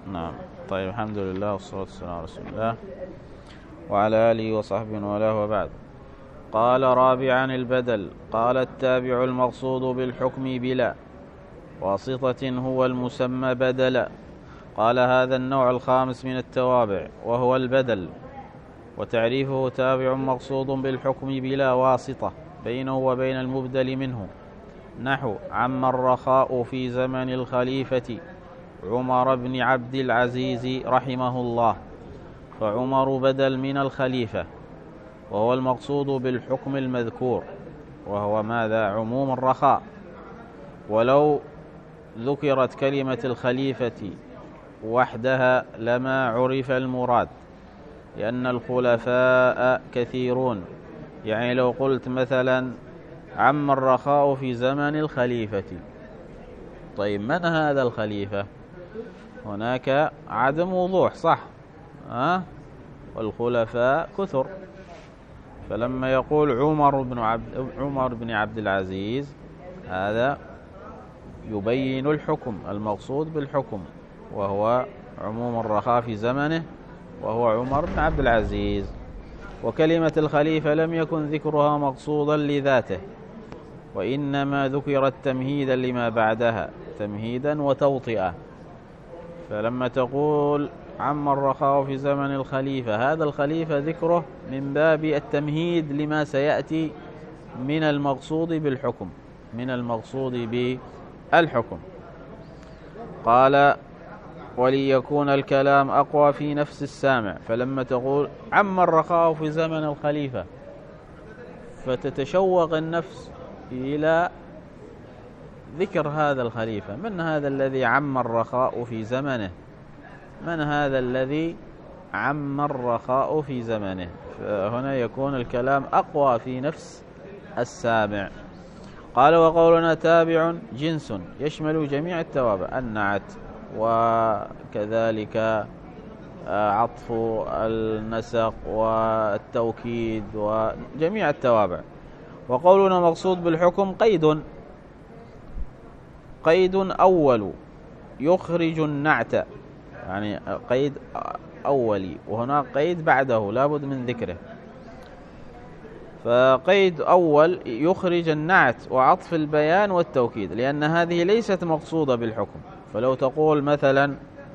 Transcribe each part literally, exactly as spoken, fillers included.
نعم. طيب، الحمد لله والصلاة والسلام على رسول الله وعلى آله وصحبه وله وبعد. قال رابعا البدل. قال التابع المقصود بالحكم بلا واسطة هو المسمى بدلا. قال هذا النوع الخامس من التوابع وهو البدل، وتعريفه تابع مقصود بالحكم بلا واسطة بينه وبين المبدل منه، نحو عم الرخاء في زمن الخليفة عمر بن عبد العزيز رحمه الله، فعمر بدل من الخليفة، وهو المقصود بالحكم المذكور، وهو ماذا؟ عموم الرخاء. ولو ذكرت كلمة الخليفة وحدها لما عرف المراد، لأن الخلفاء كثيرون. يعني لو قلت مثلا عم الرخاء في زمن الخليفة، طيب من هذا الخليفة؟ هناك عدم وضوح، صح؟ أه؟ والخلفاء كثر، فلما يقول عمر بن عبد عمر بن عبد العزيز هذا يبين الحكم المقصود بالحكم، وهو عموم الرخاء في زمنه، وهو عمر بن عبد العزيز. وكلمة الخليفة لم يكن ذكرها مقصودا لذاته، وإنما ذكرت تمهيدا لما بعدها، تمهيدا وتوطئة. فلما تقول عم الرخاء في زمن الخليفة، هذا الخليفة ذكره من باب التمهيد لما سيأتي من المقصود بالحكم من المقصود بالحكم. قال وليكون الكلام أقوى في نفس السامع، فلما تقول عم الرخاء في زمن الخليفة فتتشوق النفس إلى ذكر هذا الخليفة. من هذا الذي عم الرخاء في زمنه؟ من هذا الذي عم الرخاء في زمنه؟ فهنا يكون الكلام أقوى في نفس السامع. قال وقولنا تابع جنس يشمل جميع التوابع، النعت وكذلك عطف النسق والتوكيد وجميع التوابع. وقولنا مقصود بالحكم قيد قيد أول يخرج النعت، يعني قيد أولي، وهنا قيد بعده لابد من ذكره. فقيد أول يخرج النعت وعطف البيان والتوكيد، لأن هذه ليست مقصودة بالحكم. فلو تقول مثلا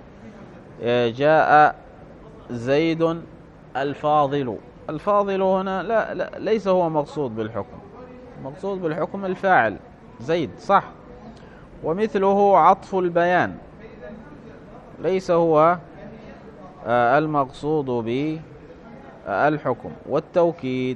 جاء زيد الفاضل، الفاضل هنا لا, لا ليس هو مقصود بالحكم، مقصود بالحكم الفاعل زيد، صح؟ ومثله عطف البيان ليس هو المقصود بالحكم، والتوكيد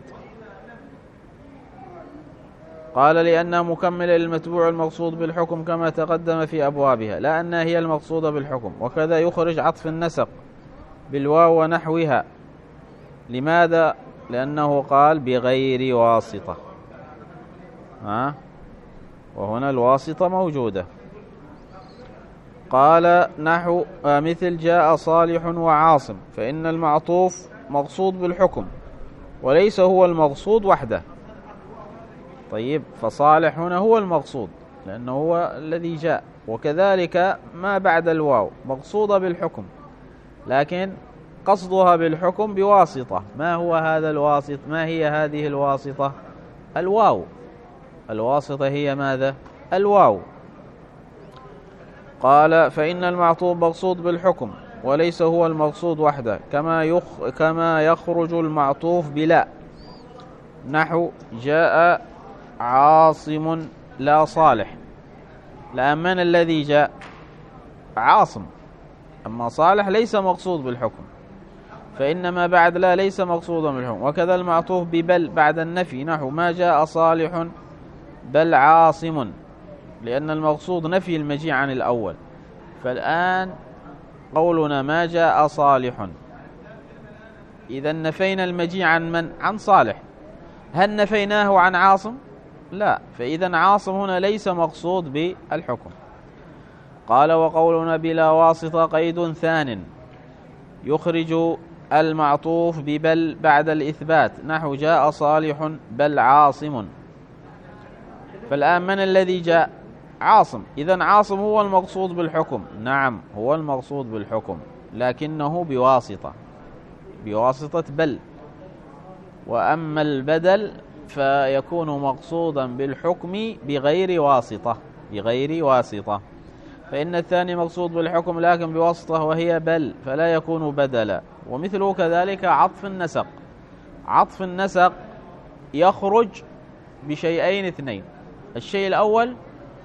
قال لأنها مكملة للمتبوع المقصود بالحكم كما تقدم في أبوابها، لا أنها هي المقصودة بالحكم. وكذا يخرج عطف النسق بالواو ونحوها. لماذا؟ لأنه قال بغير واسطة، ها؟ وهنا الواسطة موجودة. قال نحو مثل جاء صالح وعاصم، فإن المعطوف مقصود بالحكم وليس هو المقصود وحده. طيب، فصالح هنا هو المقصود لأنه هو الذي جاء، وكذلك ما بعد الواو مقصودة بالحكم، لكن قصدها بالحكم بواسطة. ما هو هذا الواسط؟ ما هي هذه الواسطة؟ الواو. الواسطة هي ماذا؟ الواو. قال فإن المعطوف مقصود بالحكم وليس هو المقصود وحده، كما يخ كما يخرج المعطوف بلا، نحو جاء عاصم لا صالح. لا، من الذي جاء؟ عاصم، أما صالح ليس مقصود بالحكم، فإنما بعد لا ليس مقصودا بالحكم. وكذا المعطوف ببل بعد النفي، نحو ما جاء صالح بل عاصم، لأن المقصود نفي المجيء عن الأول. فالآن قولنا ما جاء صالح، إذا نفينا المجيء عن من؟ عن صالح. هل نفيناه عن عاصم؟ لا، فإذا عاصم هنا ليس مقصود بالحكم. قال وقولنا بلا واسطة قيد ثان يخرج المعطوف ببل بعد الإثبات، نحو جاء صالح بل عاصم. فالآن من الذي جاء؟ عاصم. إذن عاصم هو المقصود بالحكم، نعم هو المقصود بالحكم، لكنه بواسطة بواسطة بل. وأما البدل فيكون مقصودا بالحكم بغير واسطة بغير واسطة فإن الثاني مقصود بالحكم لكن بواسطة وهي بل، فلا يكون بدلا. ومثله كذلك عطف النسق. عطف النسق يخرج بشيئين اثنين: الشيء الأول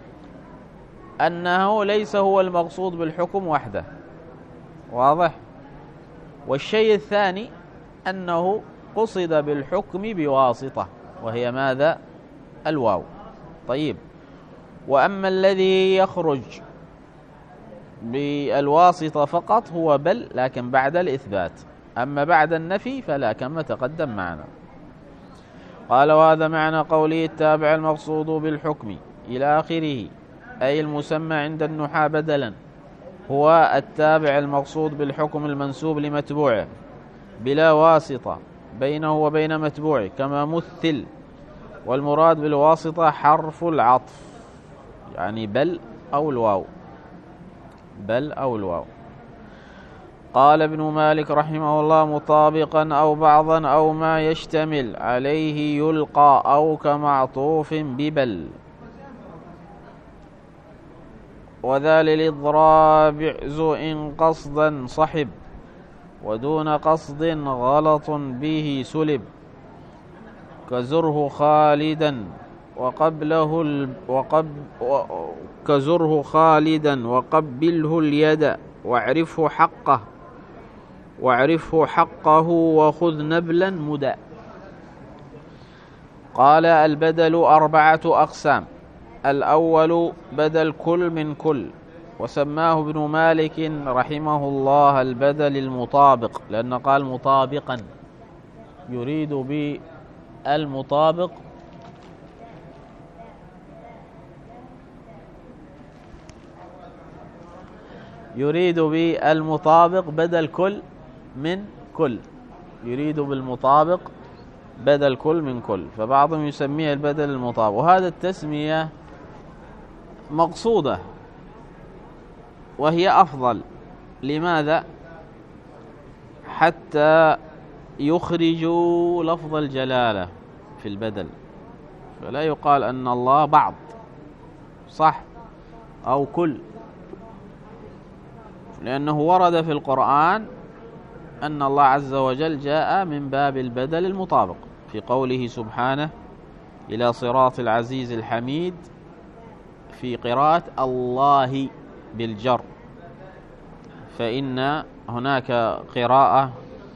أنه ليس هو المقصود بالحكم وحده، واضح؟ والشيء الثاني أنه قصد بالحكم بواسطة وهي ماذا؟ الواو. طيب، وأما الذي يخرج بالواسطة فقط هو بل لكن بعد الإثبات، أما بعد النفي فلا كما تقدم معنا. قال: وهذا معنى قوله التابع المقصود بالحكم إلى آخره، أي المسمى عند النحاة بدلا هو التابع المقصود بالحكم المنسوب لمتبوعه بلا واسطة بينه وبين متبوعه كما مثل. والمراد بالواسطة حرف العطف، يعني بل أو الواو، بل أو الواو. قال ابن مالك رحمه الله: مطابقا أو بعضا أو ما يشتمل عليه يلقى أو كمعطوف ببل. وذا للإضراب اعز إن قصدا صحب ودون قصد غلط به سلب كزره خالدا وقبله ال... وقب... و... كزره خالدا وقبله اليد واعرفه حقه واعرفه حقه وخذ نبلا مدى. قال: البدل أربعة أقسام: الأول بدل كل من كل، وسماه ابن مالك رحمه الله البدل المطابق، لأنه قال مطابقا يريد بالمطابق يريد بالمطابق بدل كل من كل يريد بالمطابق بدل كل من كل، فبعضهم يسميه البدل المطابق. وهذا التسمية مقصودة وهي أفضل. لماذا؟ حتى يخرجوا لفظ الجلالة في البدل، فلا يقال أن الله بعض صح أو كل، لأنه ورد في القرآن أن الله عز وجل جاء من باب البدل المطابق في قوله سبحانه: إلى صراط العزيز الحميد، في قراءة الله بالجر، فإن هناك قراءة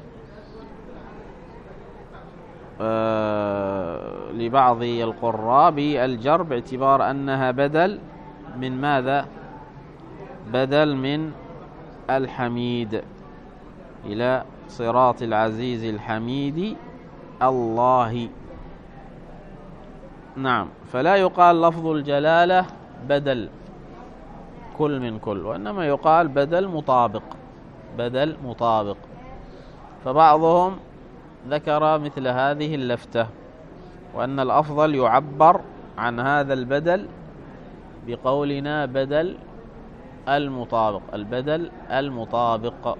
آه لبعض القراء بالجر باعتبار أنها بدل من ماذا؟ بدل من الحميد، إلى صراط العزيز الحميد الله. نعم، فلا يقال لفظ الجلالة بدل كل من كل، وإنما يقال بدل مطابق بدل مطابق. فبعضهم ذكر مثل هذه اللفتة، وأن الأفضل يعبر عن هذا البدل بقولنا بدل المطابق البدل المطابق.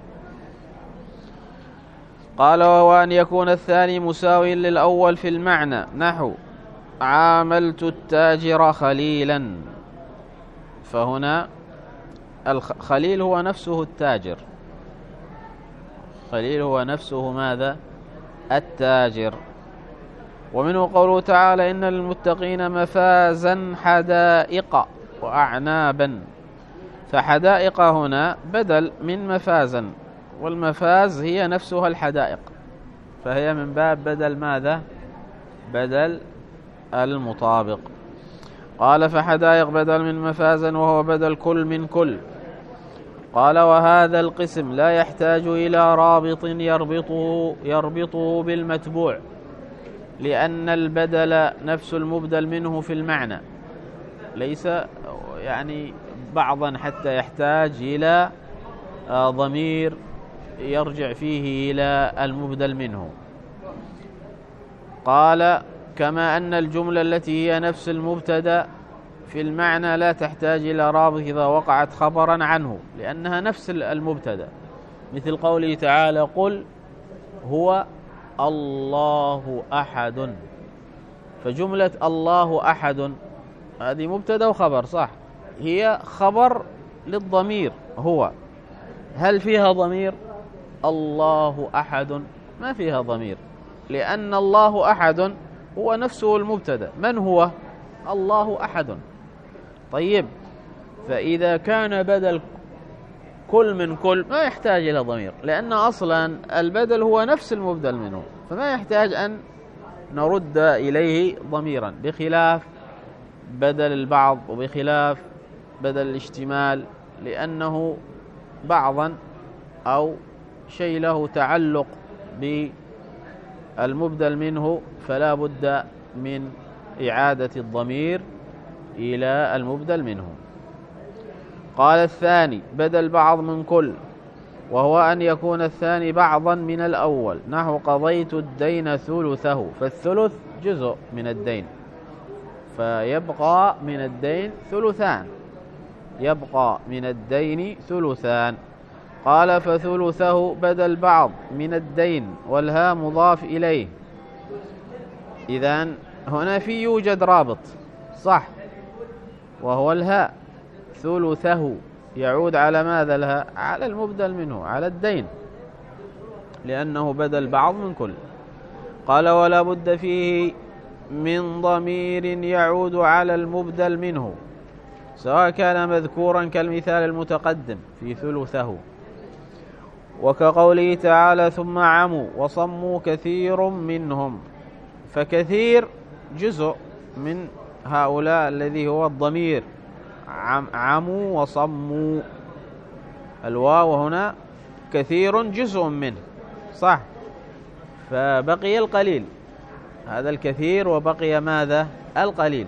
قال: وهو أن يكون الثاني مساوي للأول في المعنى، نحو عاملت التاجر خليلا، فهنا الخليل هو نفسه التاجر، خليل هو نفسه ماذا؟ التاجر. ومنه قوله تعالى: إن للمتقين مفازا حدائق وأعنابا، فحدائق هنا بدل من مفازا، والمفاز هي نفسها الحدائق، فهي من باب بدل ماذا؟ بدل المطابق. قال: فحدائق بدل من مفازا وهو بدل كل من كل. قال: وهذا القسم لا يحتاج إلى رابط يربطه, يربطه بالمتبوع، لأن البدل نفس المبدل منه في المعنى، ليس يعني بعضا حتى يحتاج إلى ضمير يرجع فيه إلى المبدل منه. قال: كما أن الجملة التي هي نفس المبتدأ في المعنى لا تحتاج إلى رابط إذا وقعت خبرا عنه، لأنها نفس المبتدأ، مثل قوله تعالى قل هو الله أحد، فجملة الله أحد هذه مبتدأ وخبر صح، هي خبر للضمير هو. هل فيها ضمير؟ الله أحد ما فيها ضمير، لأن الله أحد هو نفسه المبتدأ. من هو؟ الله أحد. طيب، فإذا كان بدل كل من كل ما يحتاج إلى ضمير، لأن أصلا البدل هو نفس المبدل منه، فما يحتاج أن نرد إليه ضميرا، بخلاف بدل البعض وبخلاف بدل الاشتمال، لأنه بعضا أو شيء له تعلق بالمبدل منه، فلا بد من إعادة الضمير إلى المبدل منه. قال الثاني بدل بعض من كل، وهو أن يكون الثاني بعضا من الأول، نحو قضيت الدين ثلثه، فالثلث جزء من الدين، فيبقى من الدين ثلثان، يبقى من الدين ثلثان. قال فثلثه بدل بعض من الدين، والها مضاف إليه. إذن هنا في يوجد رابط صح، وهو الهاء. ثلثه يعود على ماذا؟ الهاء على المبدل منه، على الدين، لأنه بدل بعض من كل. قال ولا بد فيه من ضمير يعود على المبدل منه، سواء كان مذكورا كالمثال المتقدم في ثلثه، وكقوله تعالى ثم عموا وصموا كثير منهم، فكثير جزء من هؤلاء الذي هو الضمير، عموا وصموا، الواو هنا كثير جزء منه صح، فبقي القليل، هذا الكثير وبقي ماذا؟ القليل.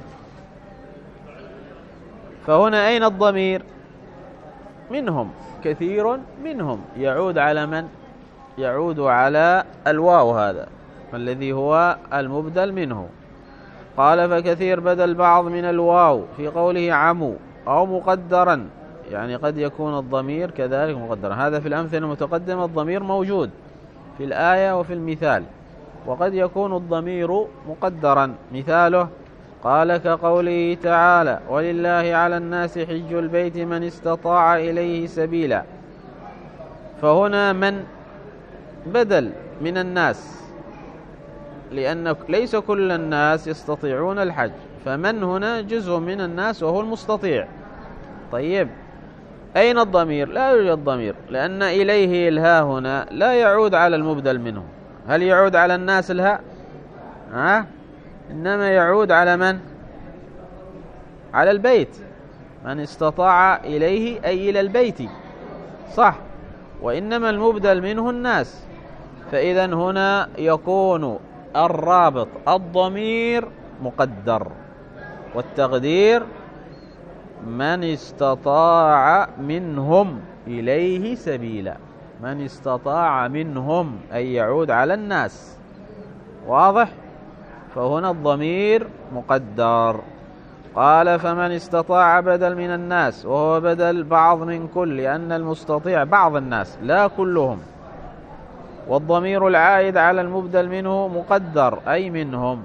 فهنا أين الضمير؟ منهم، كثير منهم، يعود على من؟ يعود على الواو هذا الذي هو المبدل منه. قال فكثير بدل بعض من الواو في قوله عموا، أو مقدرا، يعني قد يكون الضمير كذلك مقدرا. هذا في الأمثلة المتقدمة الضمير موجود في الآية وفي المثال، وقد يكون الضمير مقدرا. مثاله قال كقوله تعالى ولله على الناس حج البيت من استطاع إليه سبيلا، فهنا من بدل من الناس، لأن ليس كل الناس يستطيعون الحج، فمن هنا جزء من الناس وهو المستطيع. طيب أين الضمير؟ لا يوجد ضمير، لأن إليه الهاء هنا لا يعود على المبدل منه. هل يعود على الناس الهاء؟ ها؟ إنما يعود على من؟ على البيت، من استطاع إليه أي إلى البيت صح، وإنما المبدل منه الناس. فإذا هنا يكون الرابط الضمير مقدر، والتقدير من استطاع منهم إليه سبيلا، من استطاع منهم أي يعود على الناس، واضح؟ فهنا الضمير مقدر. قال فمن استطاع بدل من الناس، وهو بدل بعض من كل، لأن المستطيع بعض الناس لا كلهم، والضمير العائد على المبدل منه مقدر أي منهم.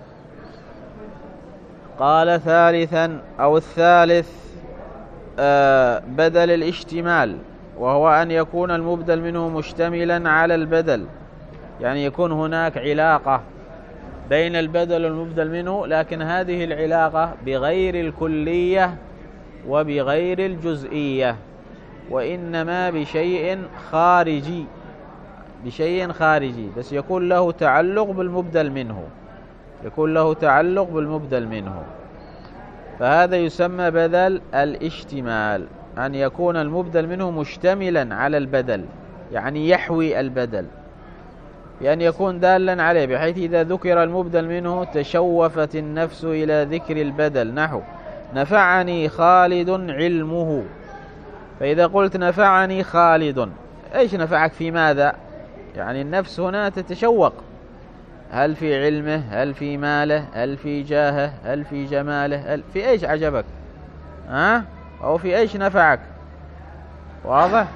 قال ثالثا أو الثالث آه بدل الاشتمال، وهو أن يكون المبدل منه مشتملا على البدل، يعني يكون هناك علاقة بين البدل والمبدل منه، لكن هذه العلاقة بغير الكلية وبغير الجزئية، وإنما بشيء خارجي، بشيء خارجي، بس يكون له تعلق بالمبدل منه، يكون له تعلق بالمبدل منه، فهذا يسمى بدل الاشتمال، أن يكون المبدل منه مشتملا على البدل، يعني يحوي البدل، بأن يكون دالا عليه، بحيث إذا ذكر المبدل منه تشوفت النفس إلى ذكر البدل، نحو نفعني خالد علمه. فإذا قلت نفعني خالد، إيش نفعك في ماذا؟ يعني النفس هنا تتشوق، هل في علمه، هل في ماله، هل في جاهه، هل في جماله، هل في ايش عجبك؟ ها؟ او في ايش نفعك؟ واضح؟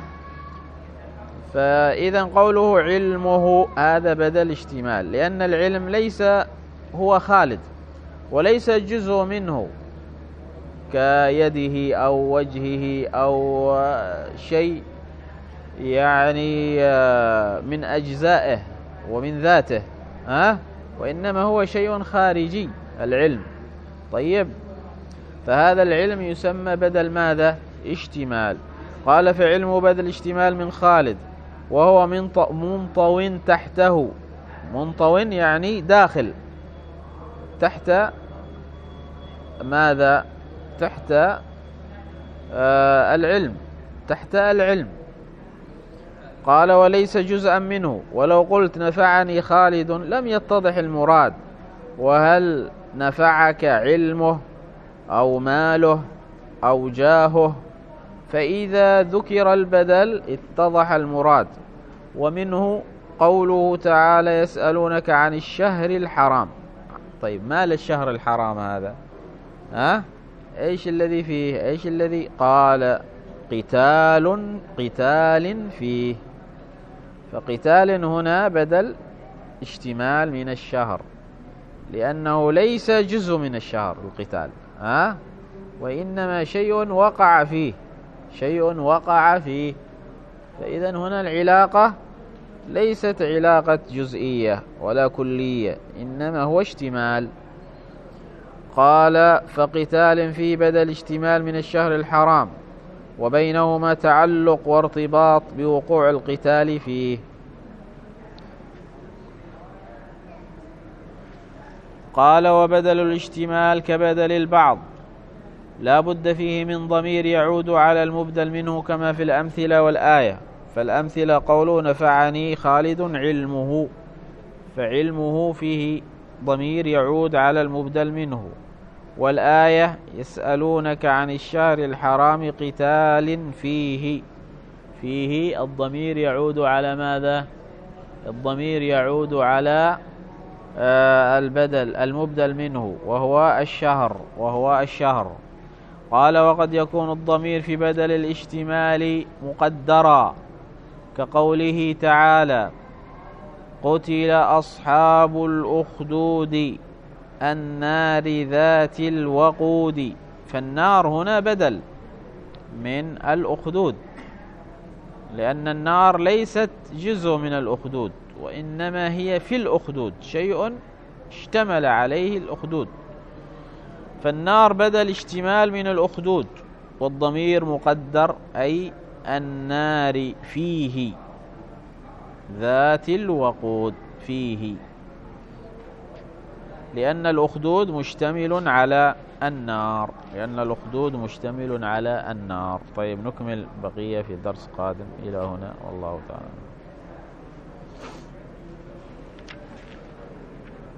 فإذا قوله علمه هذا بدل اشتمال، لأن العلم ليس هو خالد وليس جزء منه كيده أو وجهه أو شيء يعني من أجزائه ومن ذاته، ها؟ وإنما هو شيء خارجي العلم. طيب، فهذا العلم يسمى بدل ماذا؟ اشتمال. قال فعلم بدل اشتمال من خالد، وهو منطو تحته. منطو يعني داخل تحت ماذا؟ تحت آه العلم، تحت العلم. قال وليس جزءا منه. ولو قلت نفعني خالد لم يتضح المراد. وهل نفعك علمه أو ماله أو جاهه؟ فإذا ذكر البدل اتضح المراد. ومنه قوله تعالى يسألونك عن الشهر الحرام. طيب، ما للشهر الحرام هذا؟ ها؟ ايش الذي فيه؟ ايش الذي قال قتال قتال فيه؟ فقتال هنا بدل اشتمال من الشهر، لأنه ليس جزء من الشهر القتال، ها؟ وإنما شيء وقع فيه، شيء وقع فيه. فإذا هنا العلاقة ليست علاقة جزئية ولا كلية، إنما هو اشتمال. قال فقتال فيه بدل اشتمال من الشهر الحرام، وبينهما تعلق وارتباط بوقوع القتال فيه. قال وبدل الاشتمال كبدل البعض، لا بد فيه من ضمير يعود على المبدل منه كما في الأمثلة والآية. فالأمثلة قوله نفعني خالد علمه، فعلمه فيه ضمير يعود على المبدل منه. والآية يسألونك عن الشهر الحرام قتال فيه، فيه الضمير يعود على ماذا؟ الضمير يعود على آه البدل المبدل منه وهو الشهر، وهو الشهر. قال وقد يكون الضمير في بدل الاشتمال مقدرا، كقوله تعالى قتل أصحاب الأخدود النار ذات الوقود. فالنار هنا بدل من الأخدود، لأن النار ليست جزء من الأخدود، وإنما هي في الأخدود، شيء اشتمل عليه الأخدود. فالنار بدل اشتمال من الأخدود، والضمير مقدر أي النار فيه ذات الوقود، فيه، لأن الأخدود مشتمل على النار، لأن الأخدود مشتمل على النار. طيب، نكمل بقية في درس قادم. إلى هنا والله تعالى.